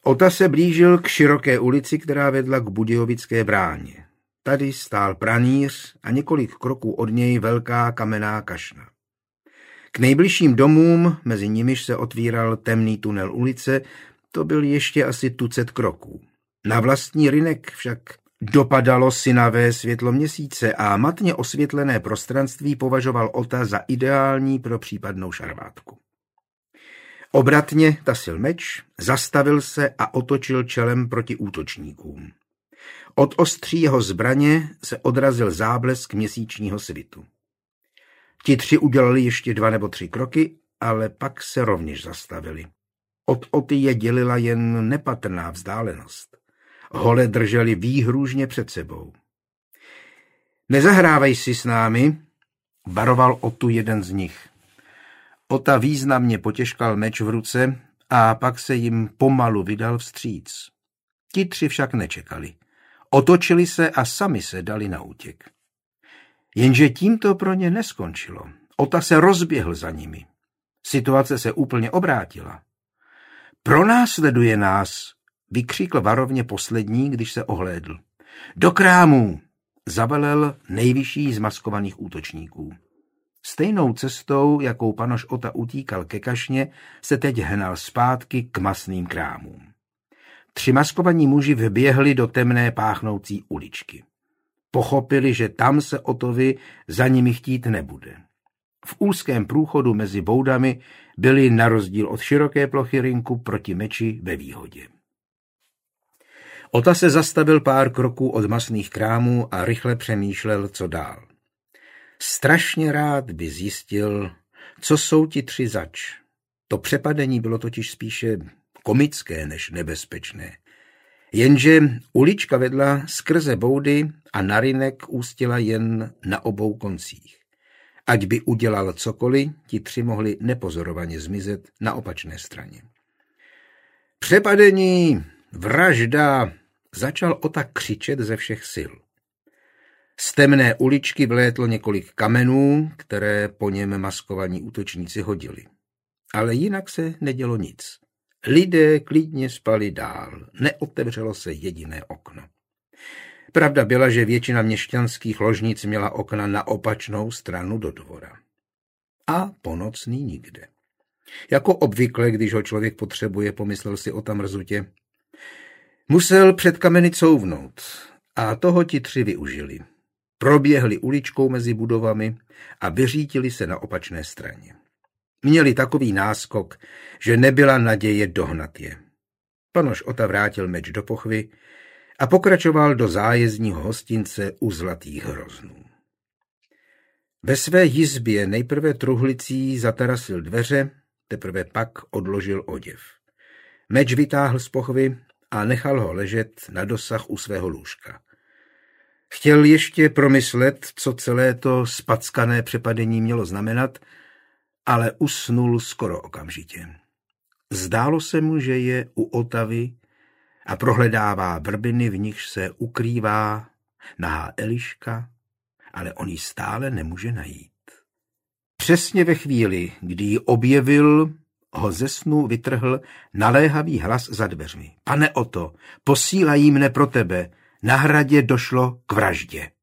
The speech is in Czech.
Ota se blížil k široké ulici, která vedla k Budějovické bráně. Tady stál pranýř a několik kroků od něj velká kamenná kašna. K nejbližším domům, mezi nimiž se otvíral temný tunel ulice, to byl ještě asi tucet kroků. Na vlastní rynek však dopadalo synavé světlo měsíce a matně osvětlené prostranství považoval Ota za ideální pro případnou šarvátku. Obratně tasil meč, zastavil se a otočil čelem proti útočníkům. Od ostří jeho zbraně se odrazil záblesk měsíčního svitu. Ti tři udělali ještě 2 nebo 3 kroky, ale pak se rovněž zastavili. Od Oty je dělila jen nepatrná vzdálenost. Hole drželi výhružně před sebou. Nezahrávej si s námi, varoval Otu jeden z nich. Ota významně potěžkal meč v ruce a pak se jim pomalu vydal vstříc. Ti 3 však nečekali. Otočili se a sami se dali na útěk. Jenže tím to pro ně neskončilo. Ota se rozběhl za nimi. Situace se úplně obrátila. Pronásleduje nás, vykřikl varovně poslední, když se ohlédl. Do krámů, zavelel nejvyšší z maskovaných útočníků. Stejnou cestou, jakou panoš Ota utíkal ke kašně, se teď hnal zpátky k masným krámům. 3 maskovaní muži vběhli do temné páchnoucí uličky. Pochopili, že tam se Otovi za nimi chtít nebude. V úzkém průchodu mezi boudami byli na rozdíl od široké plochy rynku proti meči ve výhodě. Ota se zastavil pár kroků od masných krámů a rychle přemýšlel, co dál. Strašně rád by zjistil, co jsou ti 3 zač. To přepadení bylo totiž spíše komické než nebezpečné. Jenže ulička vedla skrze boudy a na rynek ústila jen na obou koncích. Ať by udělal cokoliv, ti 3 mohli nepozorovaně zmizet na opačné straně. Přepadení, vražda, začal Ota křičet ze všech sil. Z temné uličky vlétlo několik kamenů, které po něm maskovaní útočníci hodili. Ale jinak se nedělo nic. Lidé klidně spali dál, neotevřelo se jediné okno. Pravda byla, že většina měšťanských ložnic měla okna na opačnou stranu do dvora. A ponocný nikde. Jako obvykle, když ho člověk potřebuje, pomyslel si Ota mrzutě. Musel před kameny couvnout a toho ti 3 využili. Proběhli uličkou mezi budovami a vyřítili se na opačné straně. Měli takový náskok, že nebyla naděje dohnat je. Panoš Ota vrátil meč do pochvy a pokračoval do zájezdního hostince u Zlatých hroznů. Ve své jizbě nejprve truhlicí zatarasil dveře, teprve pak odložil oděv. Meč vytáhl z pochvy a nechal ho ležet na dosah u svého lůžka. Chtěl ještě promyslet, co celé to spackané přepadení mělo znamenat, ale usnul skoro okamžitě. Zdálo se mu, že je u Otavy a prohledává vrbiny, v nichž se ukrývá nahá Eliška, ale on ji stále nemůže najít. Přesně ve chvíli, kdy ji objevil, ho ze snu vytrhl naléhavý hlas za dveřmi. Pane Oto, posílají mne pro tebe, na hradě došlo k vraždě.